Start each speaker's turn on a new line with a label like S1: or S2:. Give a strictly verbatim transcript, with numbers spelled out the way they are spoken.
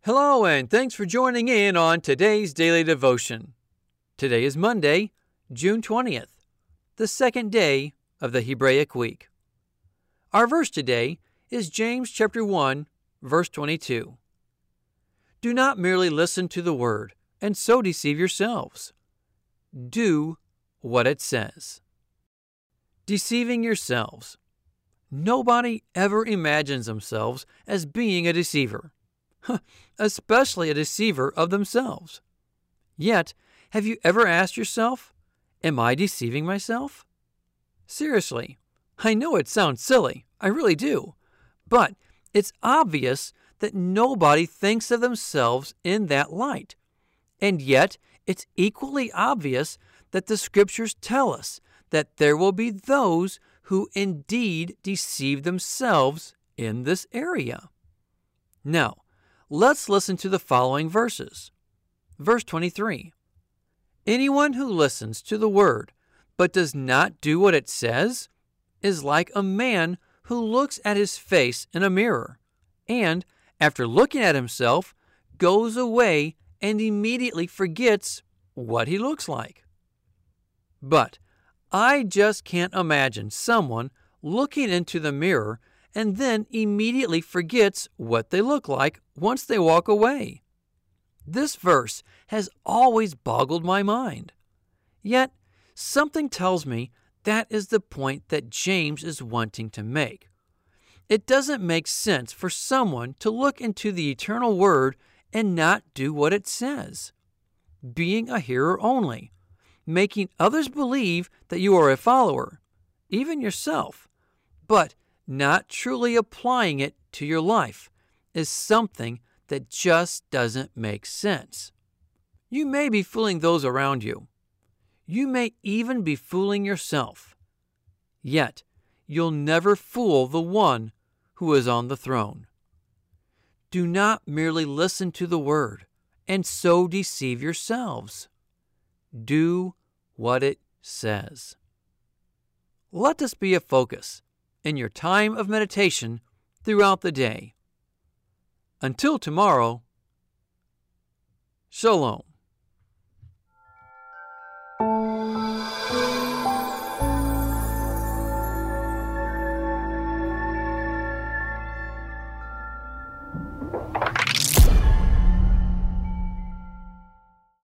S1: Hello, and thanks for joining in on today's daily devotion. Today is Monday, June twentieth, the second day of the Hebraic week. Our verse today is James chapter one, verse twenty-two. Do not merely listen to the word and so deceive yourselves. Do what it says. Deceiving yourselves. Nobody ever imagines themselves as being a deceiver, especially a deceiver of themselves. Yet, have you ever asked yourself, am I deceiving myself? Seriously, I know it sounds silly, I really do, but it's obvious that nobody thinks of themselves in that light. And yet, it's equally obvious that the scriptures tell us that there will be those who indeed deceive themselves in this area. Now, let's listen to the following verses. Verse twenty-three. Anyone who listens to the word but does not do what it says is like a man who looks at his face in a mirror and, after looking at himself, goes away and immediately forgets what he looks like. But I just can't imagine someone looking into the mirror and then immediately forgets what they look like once they walk away. This verse has always boggled my mind. Yet, something tells me that is the point that James is wanting to make. It doesn't make sense for someone to look into the eternal word and not do what it says. Being a hearer only, making others believe that you are a follower, even yourself, but not truly applying it to your life is something that just doesn't make sense. You may be fooling those around you. You may even be fooling yourself. Yet, you'll never fool the one who is on the throne. Do not merely listen to the word and so deceive yourselves. Do what it says. Let this be a focus in your time of meditation throughout the day. Until tomorrow, Shalom.